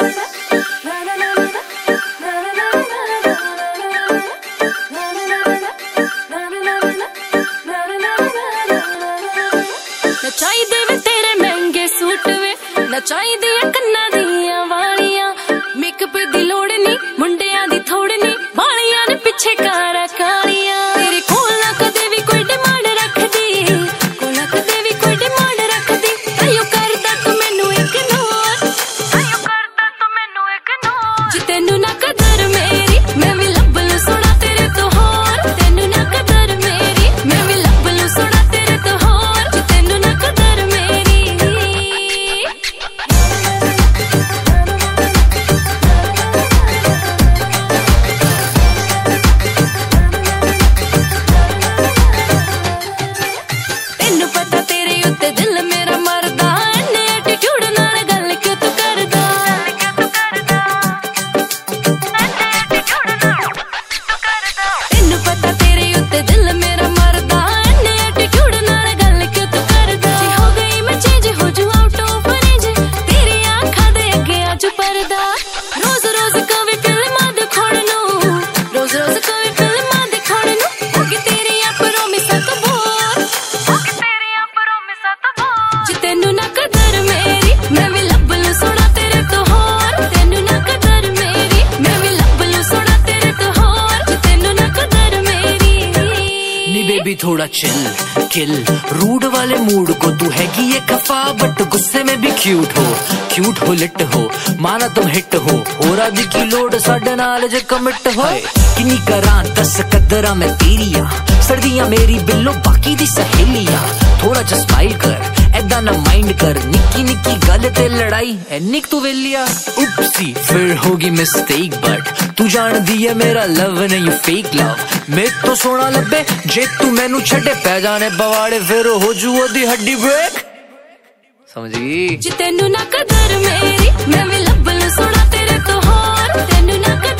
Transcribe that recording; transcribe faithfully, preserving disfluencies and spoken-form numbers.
चाहिदे वे तेरे महंगे सूट वे ना चाहिदी कन्ना दियां वालियां मेकअप दी लोड़ नहीं मुंडियां दी थोड़ नहीं वालियां ने पिछे कारा कालियां तेरे कोल ना कदे भी कोई डिमांड रखदी कोल ना कदे भी कोई डिमांड रखदी ताइयो करदा तू मैनू इग्नोर ताइयो करदा तू मैनू इग्नोर जी तैनू ना कदर मेरी मैं भी लब लूं सोना तेरे तो होर तैनू ना कदर मेरी मैं भी लब लूं सोना तेरे तो होर जी तैनू ना कदर मेरी ਤੈਨੂੰ ਪਤਾ ਤੇਰੇ ਉੱਤੇ ਦਿਲ ਮੇਰਾ ਮਰਦਾ ਐਨੇ ਐਟੀਟਿਊਡ ਨਾਲ ਗੱਲ ਕਿਉਂ ਤੂੰ ਕਰਦਾ ਤੈਨੂੰ ਪਤਾ ਤੇਰੇ ਉੱਤੇ ਦਿਲ ਮੇਰਾ ਮਰਦਾ ਐਨੇ ਐਟੀਟਿਊਡ ਨਾਲ ਗੱਲ ਕਿਉਂ ਤੂੰ ਕਰਦਾ ਜੇ ਹੋ ਗਈ ਮੈਂ ਚੇਂਜ ਹੋ ਜੂ ਆਊਟ ਆਫ ਰੇਂਜ ਤੇਰੀ ਅੱਖਾਂ ਦੇ ਅੱਗੇ ਆਜੂ ਪਰਦਾ ਰੋਜ਼ ਰੋਜ਼ ਕਵੇ ਫਿਲਮਾਂ ਦਿਖਾਉਣ ਨੂੰ ਰੋਜ਼ ਰੋਜ਼ ਕਵੇ ਫਿਲਮਾਂ ਦਿਖਾਉਣ ਨੂੰ ਹੋ ਗਈ ਤੇਰੀਆਂ ਪ੍ਰੋਮਿਸਾਂ ਤੋਂ ਬੋਰ ਹੋ ਗਈ ਤੇਰੀਆਂ ਪ੍ਰੋਮਿਸਾਂ ਤੋਂ ਬੋਰ ਜੀ ਤੈਨੂੰ ਨਾ ਕਦਰ ਮੇਰੀ ਮੈਂ ਵੀ ਲੱਭ ਲੂੰ ਸੋਹਣਾ ਤੇਰੇ ਤੋਂ ਹੋਰ ਤੈਨੂੰ ਨਾ ਕਦਰ ਮੇਰੀ ਮੈਂ ਵੀ ਲੱਭ ਲੂੰ ਸੋਹਣਾ ਤੇਰੇ ਤੋਂ ਹੋਰ ਜੀ ਤੈਨੂੰ ਨਾ ਕਦਰ ਮੇਰੀ नी बेबी थोड़ा चिल किल रूड वाले मूड को तू हैगी ये खफा बट गुस्से में भी क्यूट हो क्यूट हो लिट हो माना तुम हिट हो होरा दी की लोड साडे नाल जे कमिट हो किन्नी करां दस कदरा मैं तेरिया सर्दियां मेरी बिल्लो बाकी दी सहेलियां थोड़ा जा स्माइल कर ऐदा ना माइंड कर निक्की निक्की गल ते लड़ाई एनी तू वेलिया उपसी फिर होगी मिस्टेक बट तू जान दी है मेरा लव नहीं फेक लव मेरे तो सोना लब्बे जे तू मैनू छड़े पै जाने बवाड़े फिर हो जू ओदी हड्डी ब्रेक समझी जी तैनू ना कदर मेरी मैं भी ਲੱਭ ਲੂੰ ਸੋਹਣਾ ਤੇਰੇ ਤੋਂ ਹੋਰ ਤੈਨੂੰ ਨਾ